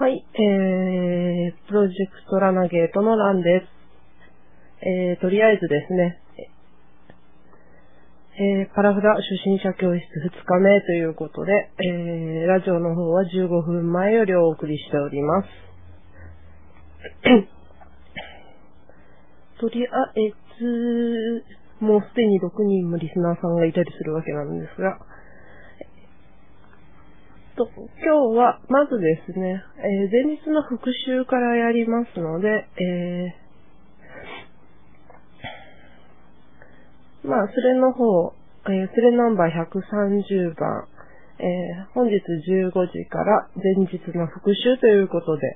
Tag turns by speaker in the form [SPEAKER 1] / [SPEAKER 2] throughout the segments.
[SPEAKER 1] はい、プロジェクトラナゲートのランです。とりあえずですね、パラフラ初心者教室2日目ということで、ラジオの方は15分前よりお送りしております。とりあえず、もうすでに6人もリスナーさんがいたりするわけなんですが、今日はまずですね、前日の復習からやりますので、それの方、スレナンバー130番、本日15時から前日の復習ということで、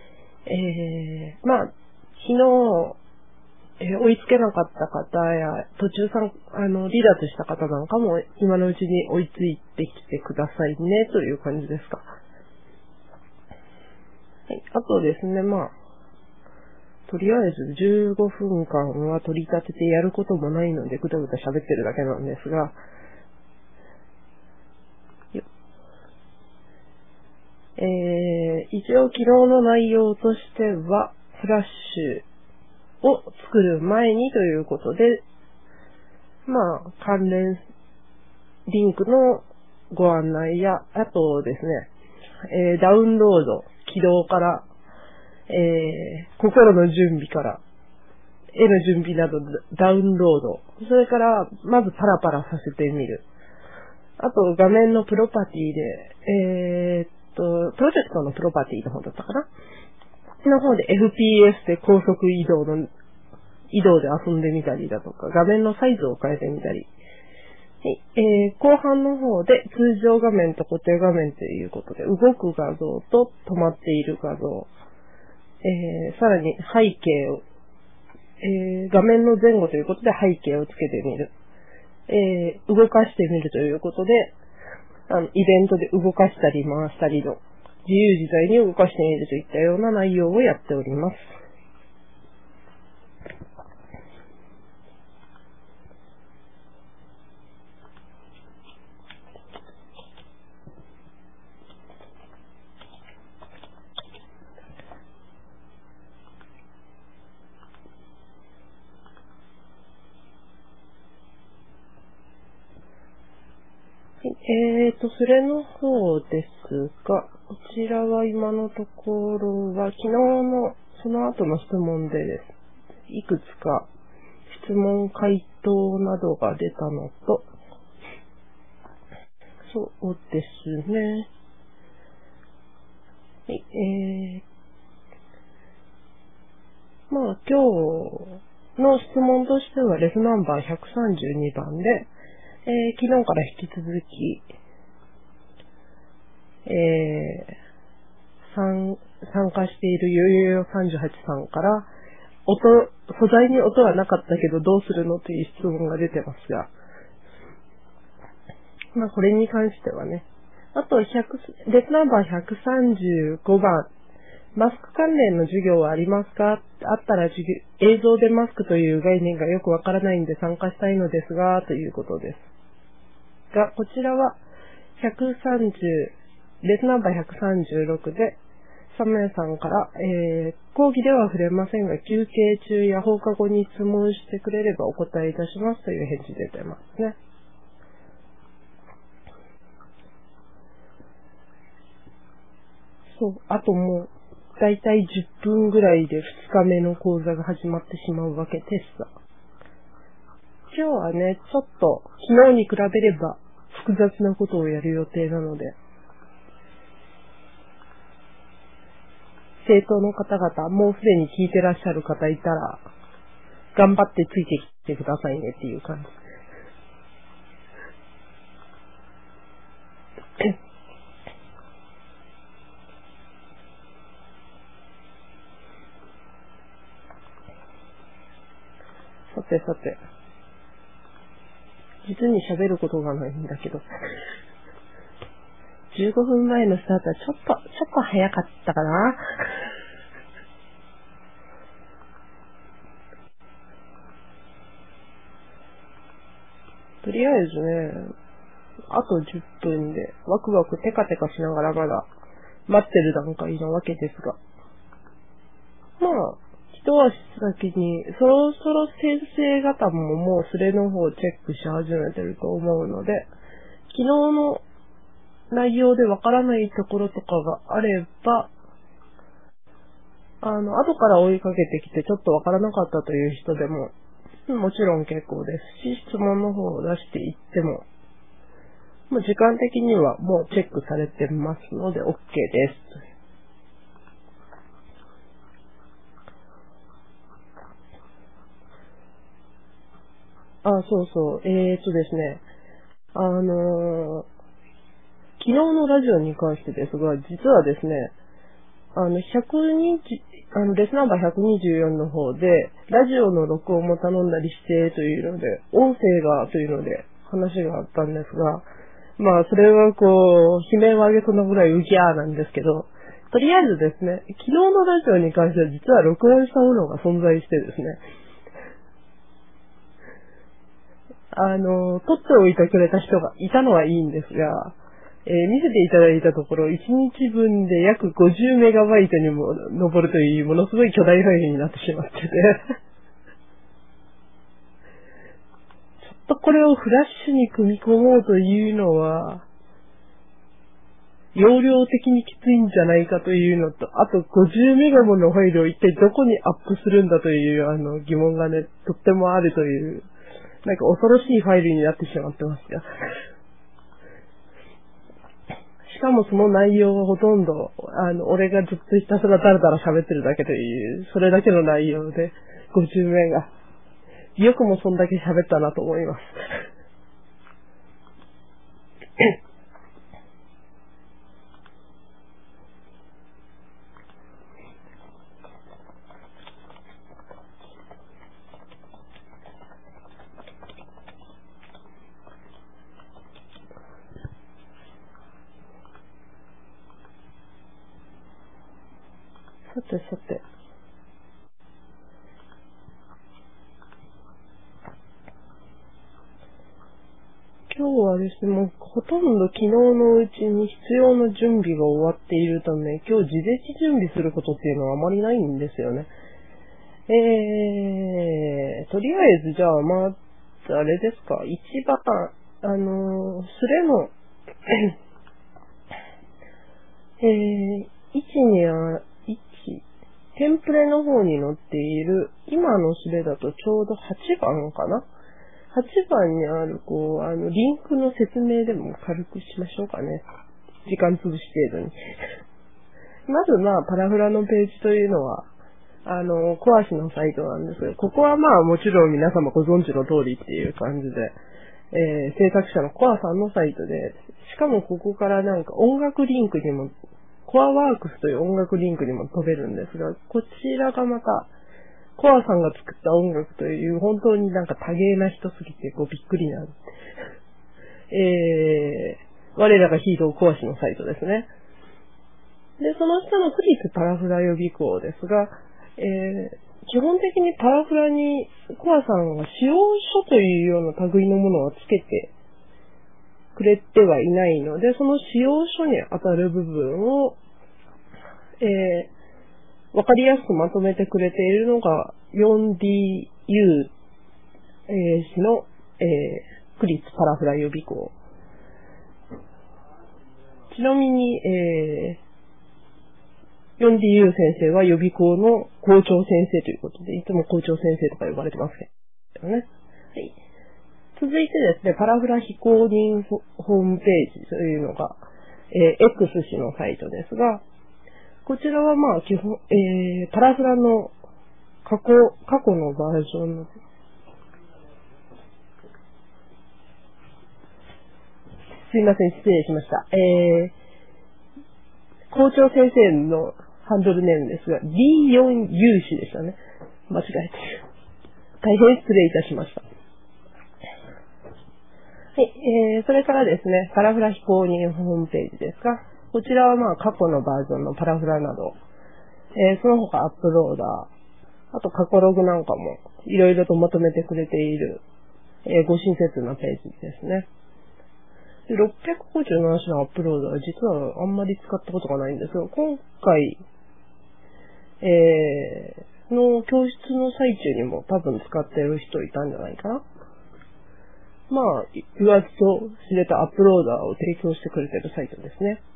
[SPEAKER 1] 昨日、追いつけなかった方や、途中離脱した方なんかも今のうちに追いついてきてくださいね、という感じですか。はい、あとですね、とりあえず15分間は取り立ててやることもないので、ぐだぐだ喋ってるだけなんですが、一応昨日の内容としては、フラッシュを作る前にということで、関連リンクのご案内や、あとですね、ダウンロード、起動から、心の準備から、絵の準備などダウンロード、それからまずパラパラさせてみる。あと画面のプロパティで、プロジェクトのプロパティの方だったかなの方で FPS で高速移動で遊んでみたりだとか、画面のサイズを変えてみたり、後半の方で通常画面と固定画面ということで、動く画像と止まっている画像、さらに背景を、画面の前後ということで背景をつけてみる。動かしてみるということで、イベントで動かしたり回したりの自由自在に動かしてみるといったような内容をやっております。それの方ですが、こちらは今のところは、昨日のその後の質問でです。いくつか質問回答などが出たのと、そうですね。はい、今日の質問としてはレスナンバー132番で、昨日から引き続き、参加しているゆうゆうよ38さんから、素材に音はなかったけどどうするのという質問が出てますが、これに関してはね、あとレスナンバー135番、マスク関連の授業はありますか？あったら映像でマスクという概念がよくわからないんで参加したいのですが、ということです。が、こちらはレスナンバー136で、サムヤさんから、講義では触れませんが、休憩中や放課後に質問してくれればお答えいたしますという返事出てますね。あともう、だいたい10分ぐらいで2日目の講座が始まってしまうわけですが。今日はね、ちょっと昨日に比べれば複雑なことをやる予定なので、生徒の方々、もうすでに聞いてらっしゃる方いたら、頑張ってついてきてくださいねっていう感じ。さて。実に喋ることがないんだけど。15分前のスタートはちょっと早かったかな。とりあえずね、あと10分でワクワクテカテカしながらまだ待ってる段階なわけですが。まあ、一足先に、そろそろ先生方ももうスレの方をチェックし始めてると思うので、昨日の内容でわからないところとかがあれば、後から追いかけてきてちょっとわからなかったという人でも、もちろん結構ですし、質問の方を出していっても、もう時間的にはもうチェックされてますので OK です。そうそう。ですね。昨日のラジオに関してですが、実はですね、レスナンバー124の方で、ラジオの録音も頼んだりしてというので、音声がというので話があったんですが、まあ、それはこう、悲鳴を上げそうなぐらいウギャーなんですけど、とりあえずですね、昨日のラジオに関しては実は録音したものが存在してですね、撮っておいてくれた人がいたのはいいんですが、見せていただいたところ、1日分で約50メガバイトにも上るというものすごい巨大ファイルになってしまってて、ちょっとこれをフラッシュに組み込もうというのは、容量的にきついんじゃないかというのと、あと50メガものファイルを一体どこにアップするんだという疑問がね、とってもあるという、なんか恐ろしいファイルになってしまってました。しかもその内容はほとんど、俺がずっとひたすらだらだら喋ってるだけという、それだけの内容で、50メガ。よくもそんだけ喋ったなと思います。さてさて。今日はですね、もうほとんど昨日のうちに必要な準備が終わっているため、今日事前に準備することっていうのはあまりないんですよね。とりあえずじゃあまずあれですか、一番、スレの、位置にテンプレの方に載っている、今のスレだとちょうど8番かな ?8 番にある、リンクの説明でも軽くしましょうかね。時間潰し程度に。まずパラフラのページというのは、コアシのサイトなんですが、ここはもちろん皆様ご存知の通りっていう感じで、制作者のコアさんのサイトで、しかもここからなんか音楽リンクにも、コアワークスという音楽リンクにも飛べるんですが、こちらがまた、コアさんが作った音楽という本当になんか多芸な人すぎてびっくりな、我らがヒーローコアシのサイトですね。で、その下のフリスパラフラ予備校ですが、基本的にパラフラにコアさんが使用書というような類のものはつけてくれてはいないので、その使用書に当たる部分を、わかりやすくまとめてくれているのが 4DU、氏の、クリスパラフラ予備校。ちなみに、4DU 先生は予備校の校長先生ということで、いつも校長先生とか呼ばれてますけどね。はい。続いてですね、パラフラ非公認ホームページというのが、X 氏のサイトですが、こちらは基本、パラフラの過去のバージョンの、すいません、失礼しました。校長先生のハンドルネームですが、D4 有志でしたね。間違えてる。大変失礼いたしました。はい、それからですね、パラフラ非公認ホームページですが、こちらは過去のバージョンのパラフラなど、その他アップローダー、あと過去ログなんかもいろいろとまとめてくれている、ご親切なページですね。 で、657種のアップロードは実はあんまり使ったことがないんですが、今回、の教室の最中にも多分使ってる人いたんじゃないかな。まあ、言わずと知れたアップローダーを提供してくれてるサイトですね。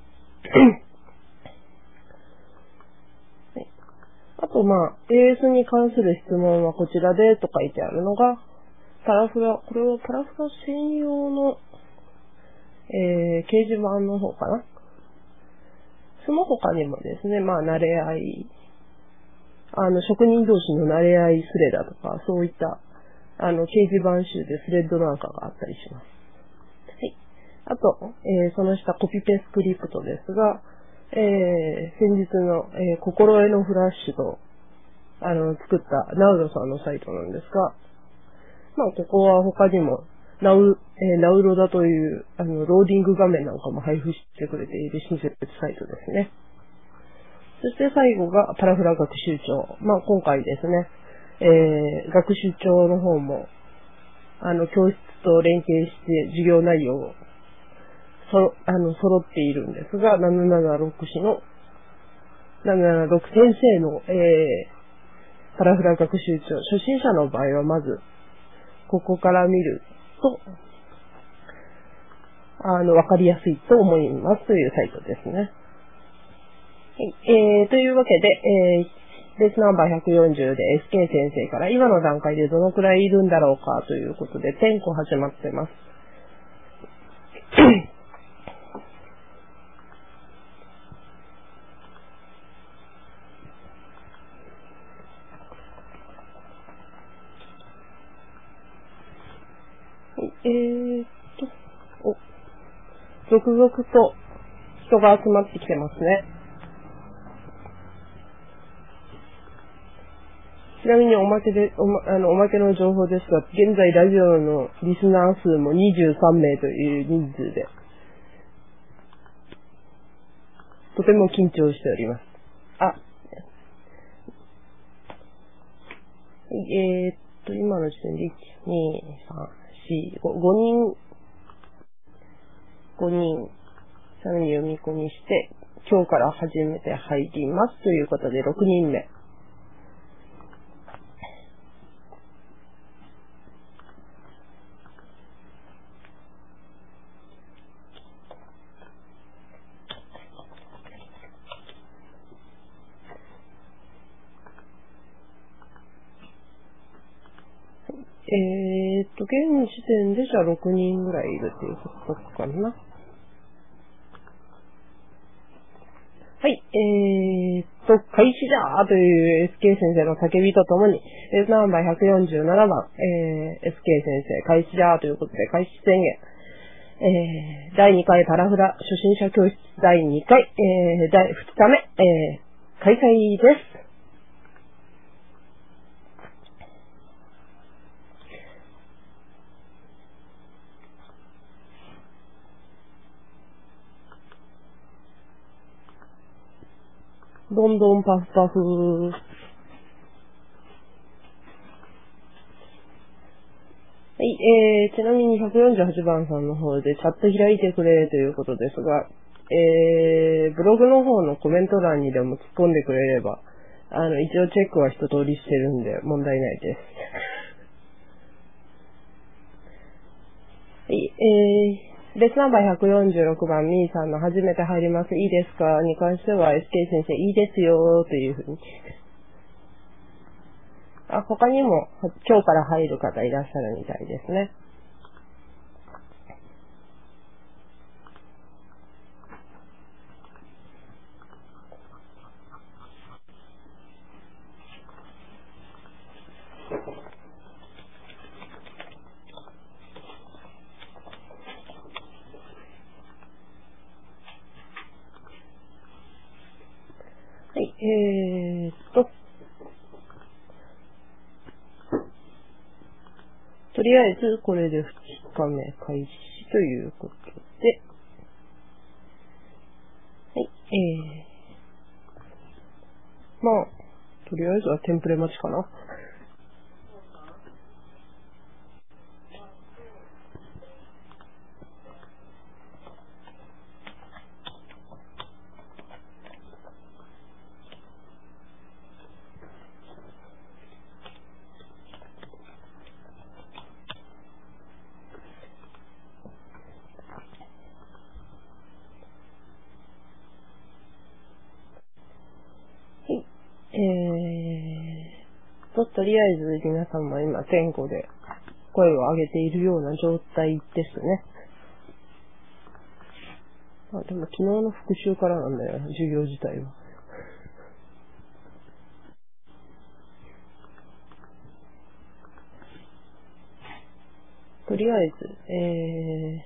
[SPEAKER 1] はい、あと、まあ、AS に関する質問はこちらでと書いてあるのが、パラフラ、これはパラフラ専用の、掲示板の方かな。その他にもですね、まあ、慣れ合い、職人同士の慣れ合いスレだとか、そういった、掲示板集でスレッドなんかがあったりします。はい。あと、その下コピペスクリプトですが、先日の、心得のフラッシュと、作ったナウロさんのサイトなんですが、まあ、ここは他にも、ナウロダという、ローディング画面なんかも配布してくれている親切サイトですね。そして最後がパラフラ学習帳。まあ、今回ですね、学習帳の方も、教室と連携して授業内容を揃っているんですが、776氏の、776先生の、パラフラ学習帳。初心者の場合はまず、ここから見ると、わかりやすいと思いますというサイトですね。はい、というわけで、レッスンナンバー140で SK 先生から今の段階でどのくらいいるんだろうかということで10個始まってます。続々と人が集まってきてますね。ちなみにおまけの情報ですが、現在ラジオのリスナー数も23名という人数で、とても緊張しております。今の時点で1、2、3、4、5人、さらに読み込みして、今日から初めて入りますということで6人目。現時点でじゃあ6人ぐらいいるっていうことかな。はい、開始だーという SK 先生の叫びとともに、レッスンナンバー147番、SK 先生、開始だーということで、開始宣言。第2回パラフラ初心者教室第2回、第2日目、開催です。どんどんパフパフ。はい、ちなみに148番さんの方でチャット開いてくれということですが、ブログの方のコメント欄にでも突っ込んでくれれば、一応チェックは一通りしてるんで問題ないです。はい、レッスンナンバー146番ミーさんの初めて入りますいいですかに関しては SK 先生いいですよというふうに。他にも今日から入る方いらっしゃるみたいですね。はい、とりあえずこれで2日目開始ということで、はい、まあ、とりあえずはテンプレ待ちかな。 とりあえず皆さんも今前後で声を上げているような状態ですね。でも昨日の復習からなんだよ、授業自体は。とりあえず、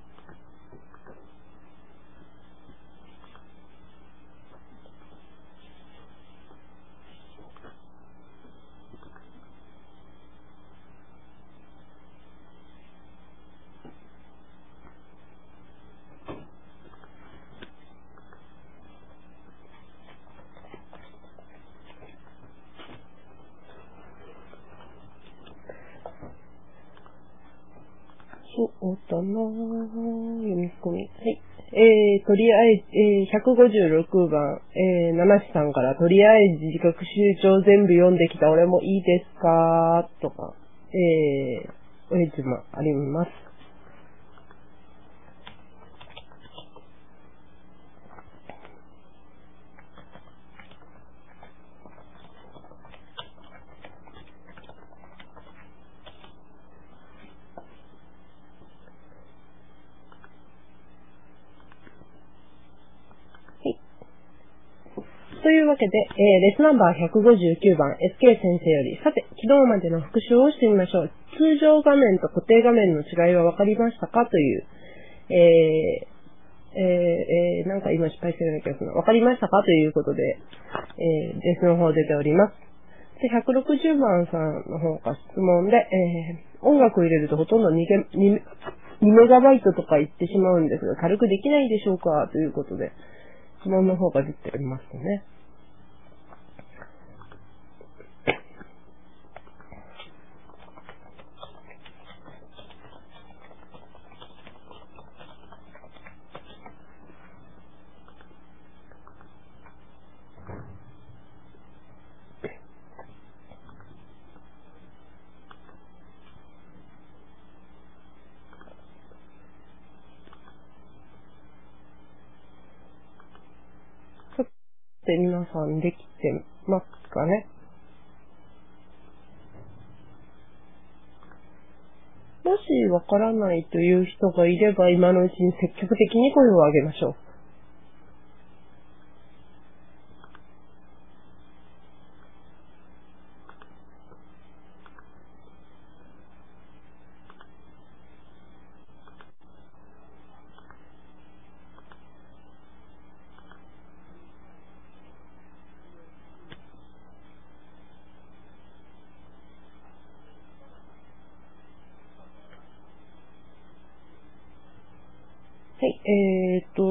[SPEAKER 1] そうだなぁ、読み込み。はい。とりあえず、156番、七志さんから、とりあえず自学習帳全部読んできた俺もいいですかとか、お返事もあります。というわけで、レスナンバー159番 SK 先生より、さて、昨日までの復習をしてみましょう。通常画面と固定画面の違いは分かりましたかという、なんか今失敗してるような気がするの。分かりましたかということで、レッスンの方出ております。で、160番さんの方が質問で、音楽を入れるとほとんど2メガバイトとか言ってしまうんですが、軽くできないでしょうかということで、質問の方が出ておりますね。で皆さんできてますかね。もしわからないという人がいれば今のうちに積極的に声を上げましょう。はい、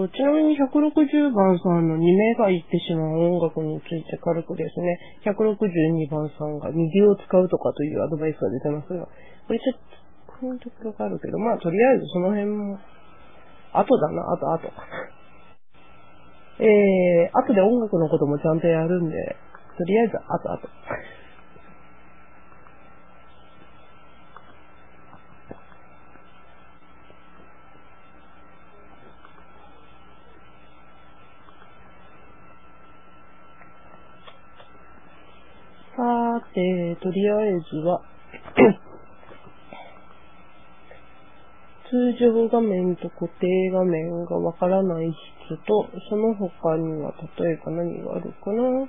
[SPEAKER 1] ちなみに160番さんの2名が言ってしまう音楽について軽くですね、162番さんが右を使うとかというアドバイスが出てますが、これちょっと、こういうところがあるけど、まあとりあえずその辺も、後だな、後。後で音楽のこともちゃんとやるんで、とりあえず後。さーて、とりあえずは、通常画面と固定画面がわからない人と、その他には例えば何があるかな。はい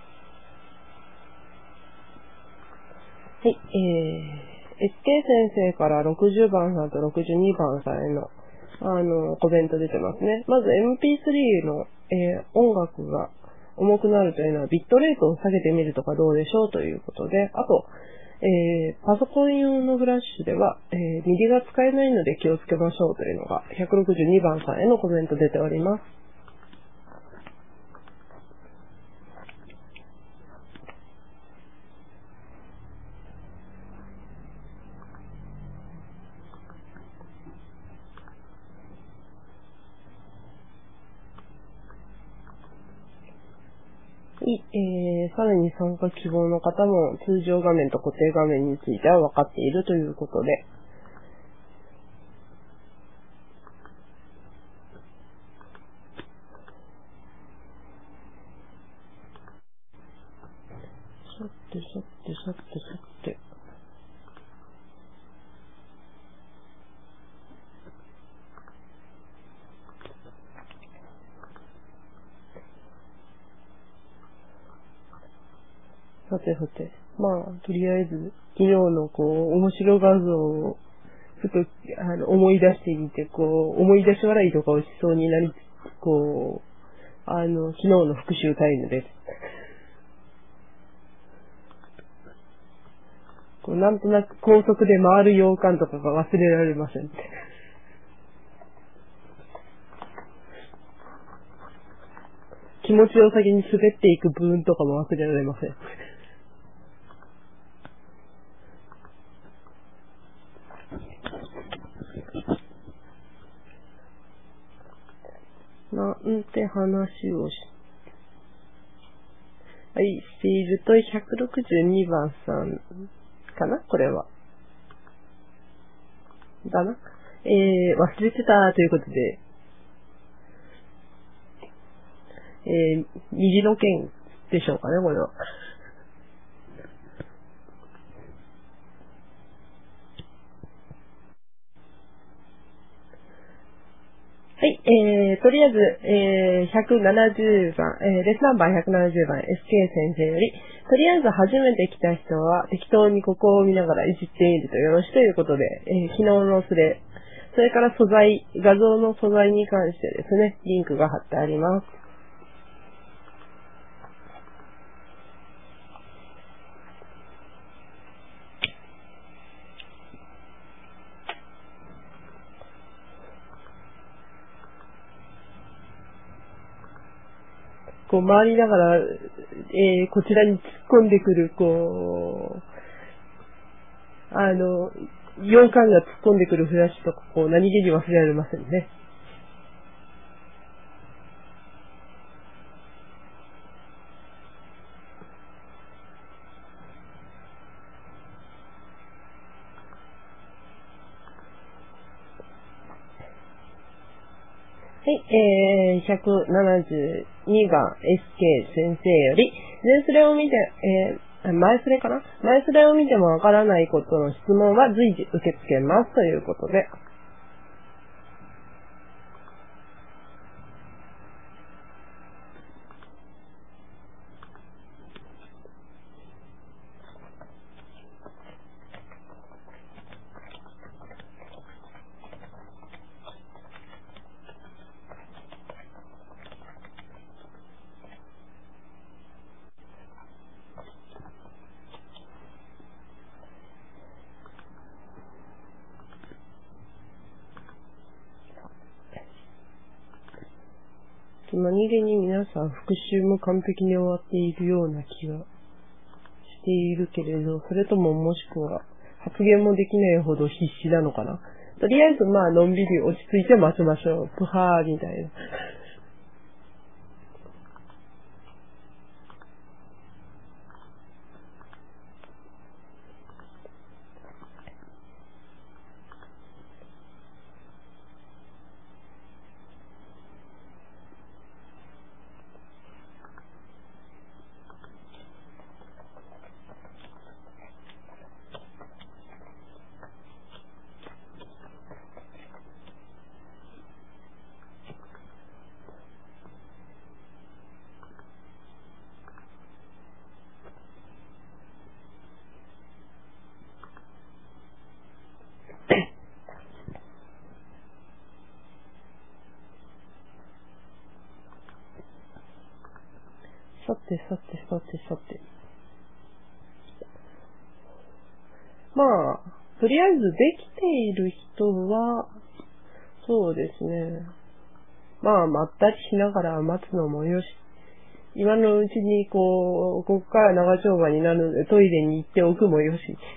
[SPEAKER 1] 、SK 先生から60番さんと62番さんへの、コメント出てますね。まず MP3 の、音楽が重くなるというのはビットレートを下げてみるとかどうでしょうということで、あと、パソコン用のフラッシュでは、ミディが使えないので気をつけましょうというのが162番さんへのコメント出ております。さらに参加希望の方も通常画面と固定画面については分かっているということで、 さてさて。まあ、とりあえず、昨日の面白画像を、ちょっと、思い出してみて、思い出し笑いとかをしそうになり、昨日の復習タイムです。なんとなく高速で回る洋館とかが忘れられません。気持ちを先に滑っていく部分とかも忘れられません。なんて話をしていると、162番さんかなこれは。だな。忘れてたということで、虹の剣でしょうかね、これは。はい、とりあえず、170番、レスナンバー170番、SK 先生より、とりあえず初めて来た人は適当にここを見ながらいじってみるとよろしいということで、昨日のスレ、それから画像の素材に関してですね、リンクが貼ってあります。回りながら、こちらに突っ込んでくる、洋館が突っ込んでくるフラッシュとか、何気に忘れられませんね。はい、172番 SK 先生より、前スレを見て、前スレかな前スレを見てもわからないことの質問は随時受け付けますということで。何気に皆さん復習も完璧に終わっているような気がしているけれど、それとももしくは発言もできないほど必死なのかな。とりあえずのんびり落ち着いて待ちましょう。プハーみたいな。さて。とりあえずできている人は、そうですね。まったりしながら待つのもよし。今のうちにここから長丁場になるのでトイレに行っておくもよし。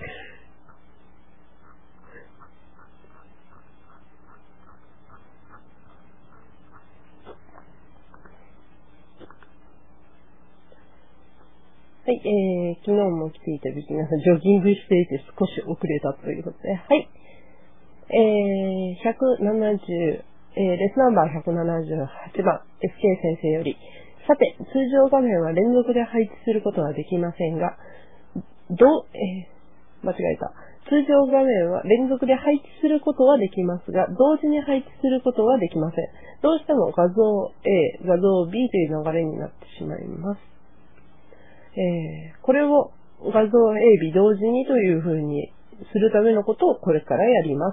[SPEAKER 1] はい、昨日も来ていただき皆さん、ジョギングしていて少し遅れたということで、はい。170、レスナンバー178番、SK 先生より、さて、通常画面は連続で配置することはできませんが、間違えた。通常画面は連続で配置することはできますが、同時に配置することはできません。どうしても画像 A、画像 B という流れになってしまいます。 これを画像 A、B 同時にという風にするためのことをこれからやります。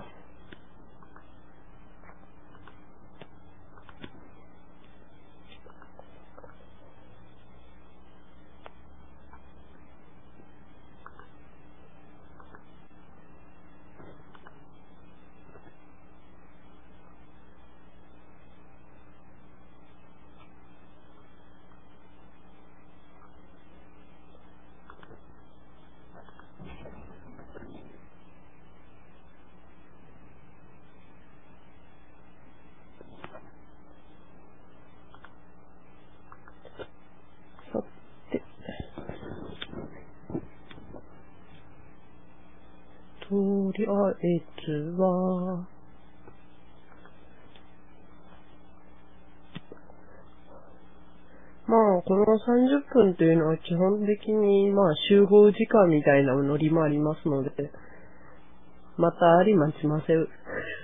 [SPEAKER 1] とりあえずは、この30分というのは基本的に、集合時間みたいなノリもありますので、またあり待ちません。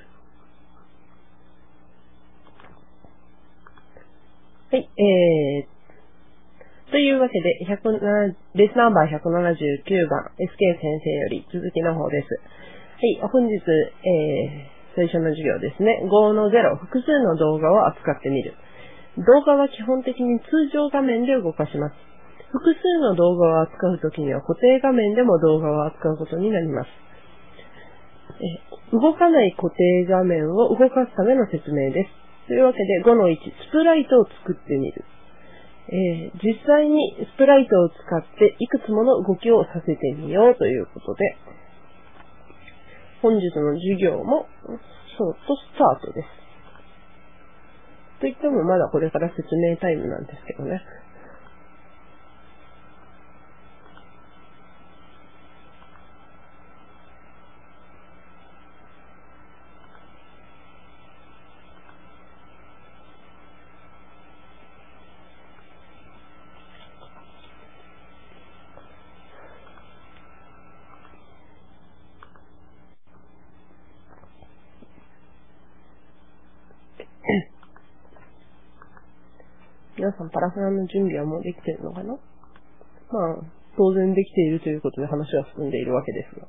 [SPEAKER 1] はい、というわけで、レスナンバー179番、SK 先生より続きの方です。はい、本日、最初の授業ですね。5-0、複数の動画を扱ってみる。動画は基本的に通常画面で動かします。複数の動画を扱うときには固定画面でも動画を扱うことになります。動かない固定画面を動かすための説明です。というわけで5-1、スプライトを作ってみる。実際にスプライトを使っていくつもの動きをさせてみようということで、本日の授業もショートスタートです。といってもまだこれから説明タイムなんですけどね。皆さんパラフラの準備はもうできているのかな？当然できているということで話は進んでいるわけですが。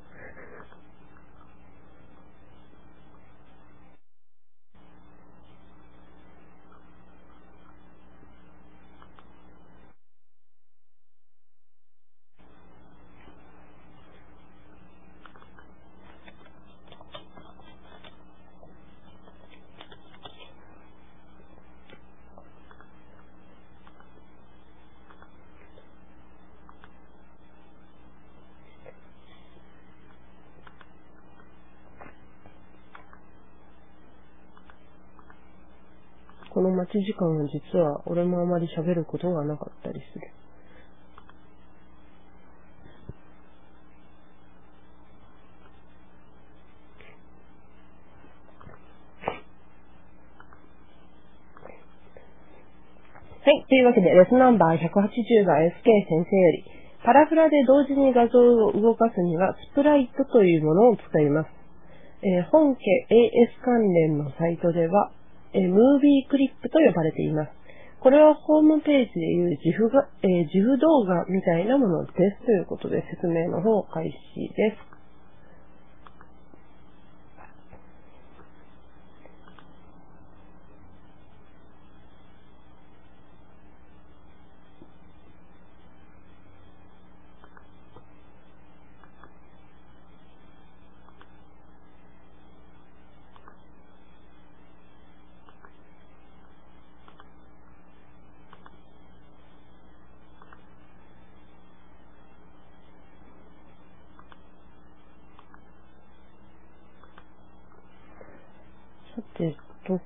[SPEAKER 1] この待ち時間は実は俺もあまり喋ることがなかったりする。はい。というわけで、レスナンバー180が SK 先生より、パラフラで同時に画像を動かすには、スプライトというものを使います。本家 AS 関連のサイトでは、ムービークリップと呼ばれています。これはホームページでいう GIF 動画みたいなものです。ということで説明の方開始です。さてと、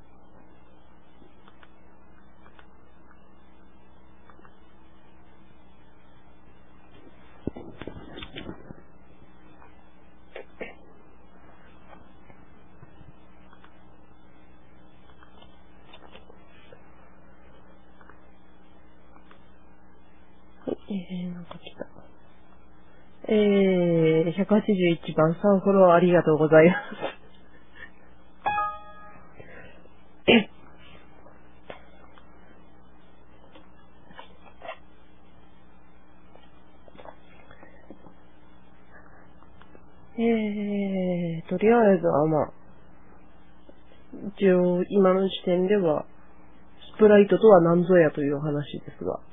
[SPEAKER 1] なんか来た。181番サンフォローありがとうございます。 とりあえずは一応今の時点では、スプライトとは何ぞやという話ですが。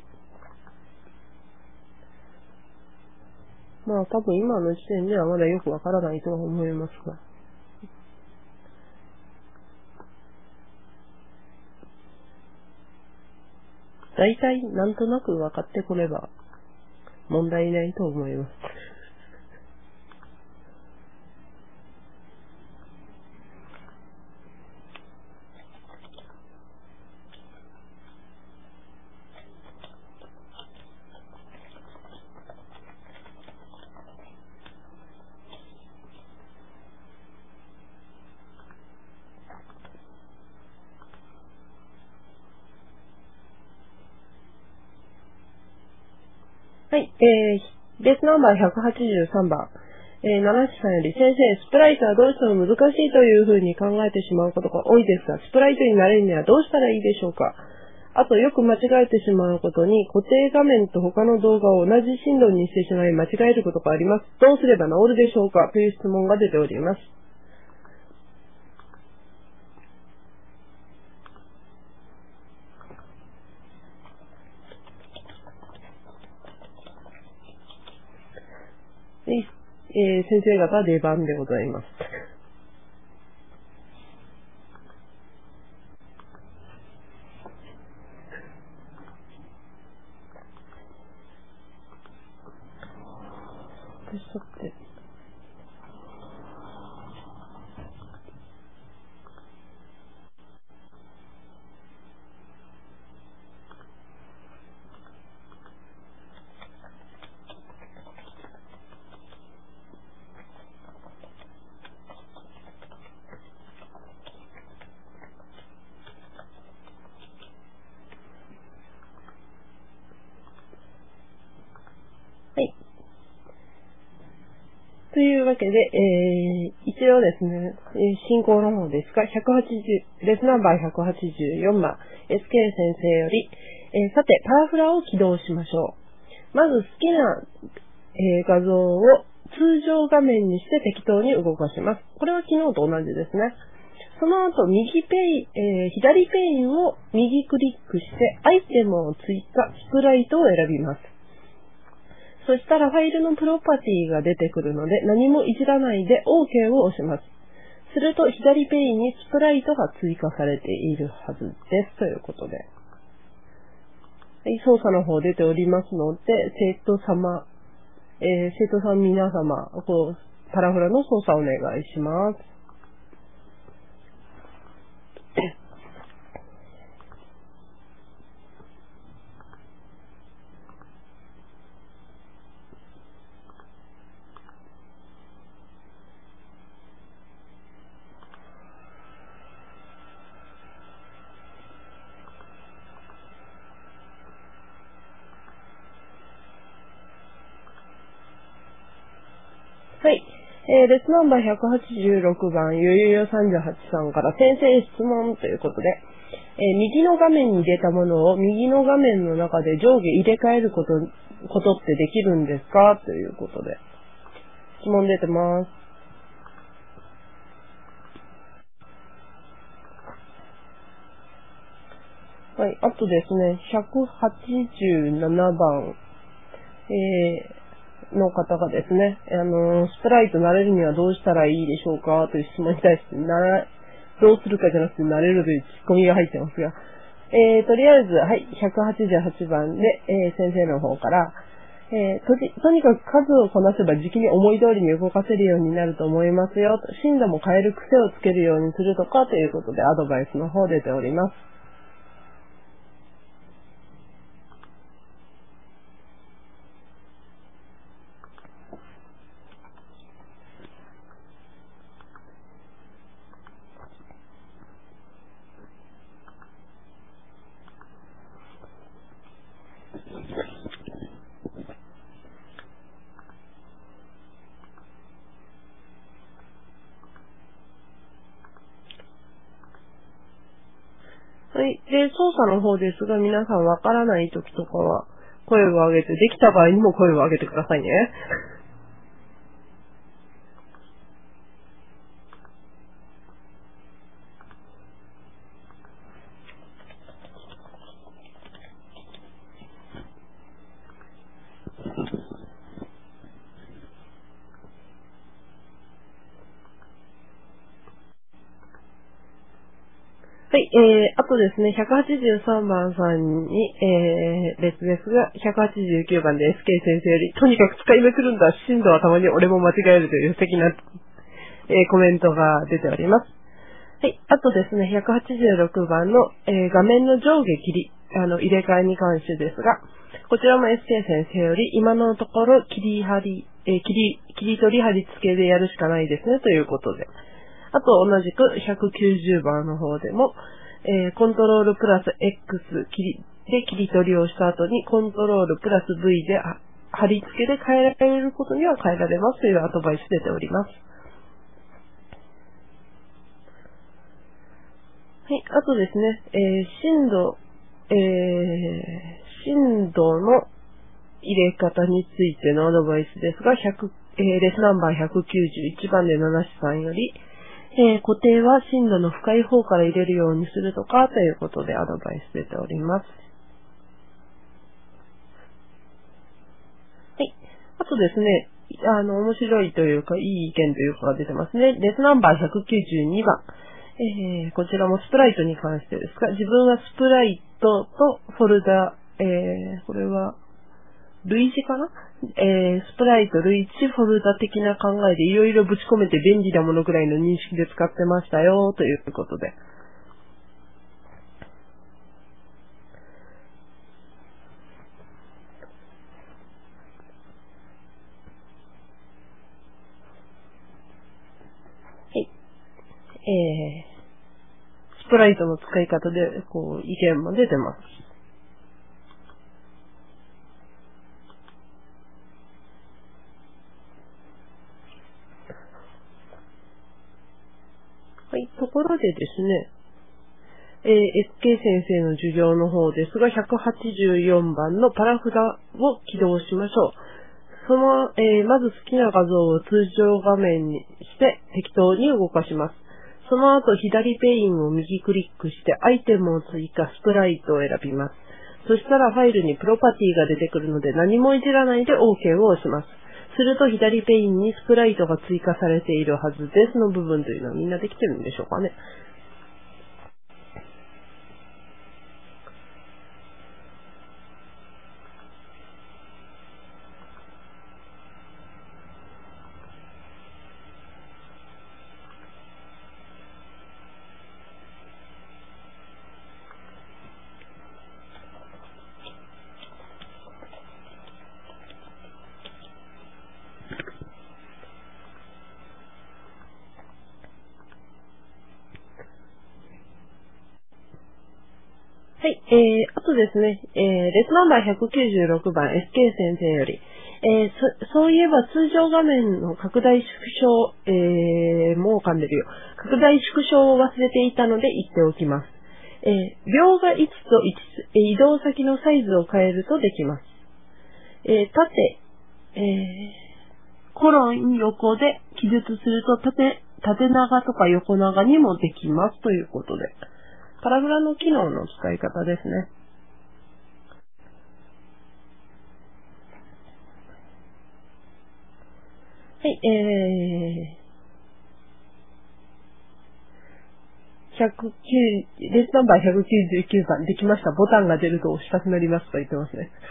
[SPEAKER 1] 多分今の時点ではまだよくわからないとは思いますが。大体なんとなく分かってこれば問題ないと思います。はい、レースナンバー183番。七七さんより、先生、スプライトはどうしても難しいというふうに考えてしまうことが多いですが、スプライトになれるにはどうしたらいいでしょうか。あと、よく間違えてしまうことに、固定画面と他の動画を同じ振動にしてしまい間違えることがあります。どうすれば治るでしょうかという質問が出ております。先生方出番でございます。さて。というわけで、一応ですね、進行の方ですが、レスナンバー184番、SK 先生より、さて、パラフラを起動しましょう。まず好きな、画像を通常画面にして適当に動かします。これは昨日と同じですね。その後、左ペインを右クリックして、アイテムを追加、スプライトを選びます。そしたらファイルのプロパティが出てくるので何もいじらないで OK を押します。すると左ペインにスプライトが追加されているはずですということで。はい、操作の方出ておりますので、生徒さん皆様、パラフラの操作お願いします。はい。レスナンバー186番、ゆゆよ38さんから先生質問ということで、右の画面に出たものを右の画面の中で上下入れ替えることってできるんですかということで、質問出てます。はい。あとですね、187番、の方がですね、スプライト慣れるにはどうしたらいいでしょうかという質問に対してどうするかじゃなくて慣れるというツッコミが入ってますが、とりあえず、はい、188番で、先生の方から、とにかく数をこなせば時期に思い通りに動かせるようになると思いますよ。進路も変える癖をつけるようにするとかということでアドバイスの方出ております。はい。で、操作の方ですが、皆さんわからないときとかは、声を上げて、できた場合にも声を上げてくださいね。 はい、あとですね、183番さんに、列ですが、189番で SK 先生より、とにかく使いめくるんだ、進度はたまに俺も間違えるという素敵な、コメントが出ております。はい、あとですね、186番の、画面の上下入れ替えに関してですが、こちらも SK 先生より、今のところ切り取り貼り付けでやるしかないですね、ということで。あと同じく190番の方でも、コントロールプラス X で切り取りをした後にコントロールプラス V で貼り付けで変えられることには変えられますというアドバイス出ております。はい、あとですね、震度の入れ方についてのアドバイスですが、レスナンバー191番で七志さんより、固定は深度の深い方から入れるようにするとかということでアドバイス出ております。はい。あとですね、面白いというか、いい意見というかが出てますね。レスナンバー192番。こちらもスプライトに関してですが、自分はスプライトとフォルダ、これは、類似かな？スプライト類似フォルダ的な考えでいろいろぶち込めて便利なものぐらいの認識で使ってましたよということで。はい。スプライトの使い方で、意見も出てます。はい、ところでですね、SK 先生の授業の方ですが、184番のパラ札を起動しましょう。まず好きな画像を通常画面にして適当に動かします。その後、左ペインを右クリックしてアイテムを追加、スプライトを選びます。そしたらファイルにプロパティが出てくるので何もいじらないで OK を押します。すると左ペインにスプライトが追加されているはずです。の部分というのはみんなできてるんでしょうかね。はい、あとですね、レスナンバー196番 SK 先生より、そういえば通常画面の拡大縮小、もう噛んでるよ。拡大縮小を忘れていたので言っておきます。秒が1と移動先のサイズを変えるとできます。縦、コロン横で記述すると縦長とか横長にもできますということで。パラグラの機能の使い方ですね。はい、レスナンバー199番、できました。ボタンが出ると押したくなりますと言ってますね。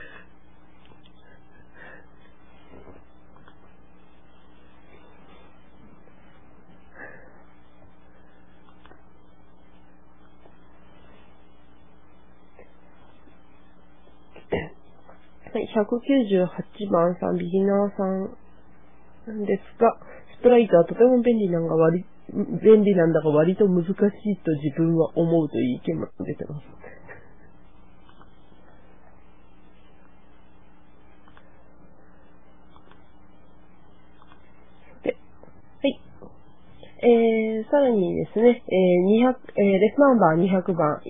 [SPEAKER 1] はい、198番さん、ビギナーさんですが、スプライトはとても便利なんだが割と難しいと自分は思うという意見も出てます。で、はい。さらにですね、レスナンバー200番、こ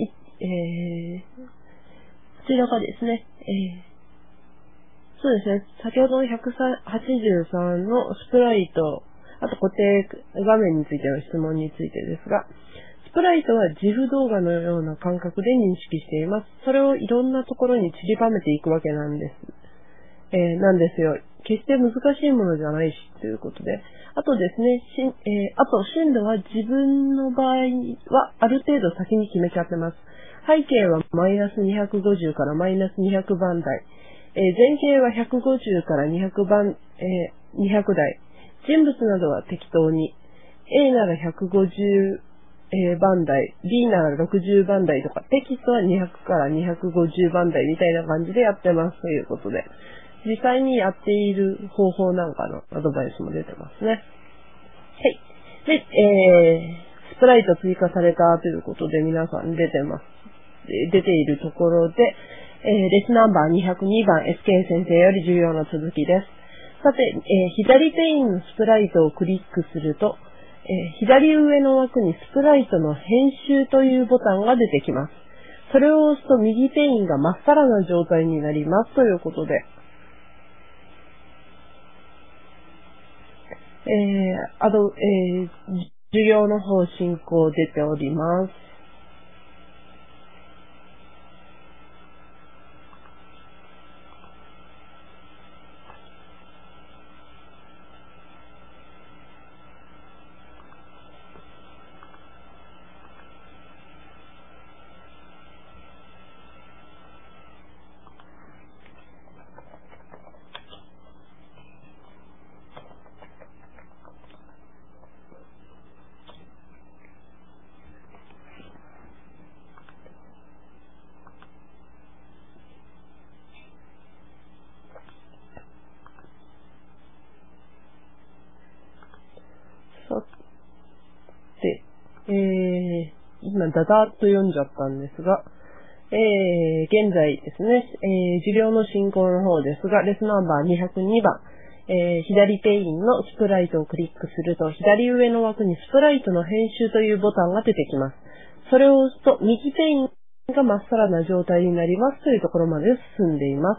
[SPEAKER 1] ちらがですね、そうですね。先ほどの183のスプライト、あと固定画面についての質問についてですが、スプライトは自負動画のような感覚で認識しています。それをいろんなところに散りばめていくわけなんです。なんですよ。決して難しいものじゃないし、ということで。 あとですね、あと進路は自分の場合はある程度先に決めちゃってます。背景はマイナス250からマイナス200番台。前景は150から200台。人物などは適当に。A なら150番台、B なら60番台とか、テキストは200から250番台みたいな感じでやってますということで、実際にやっている方法なんかのアドバイスも出てますね。はい。で、スプライト追加されたということで皆さん出ているところで、レスナンバー202番 SK 先生より重要な続きです。さて、左ペインのスプライトをクリックすると、左上の枠にスプライトの編集というボタンが出てきます。それを押すと右ペインが真っさらな状態になりますということで、授業の方進行出ております。さて、今ダダーッと読んじゃったんですが、現在ですね、授業の進行の方ですが、レスナンバー202番、左ペインのスプライトをクリックすると、左上の枠にスプライトの編集というボタンが出てきます。それを押すと、右ペインがまっさらな状態になりますというところまで進んでいます。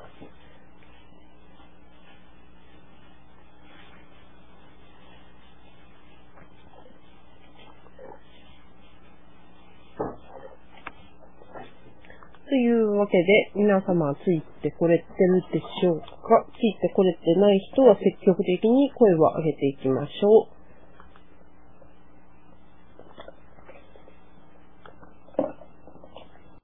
[SPEAKER 1] というわけで、皆様ついてこれてるでしょうか？ついてこれてない人は積極的に声を上げていきましょう。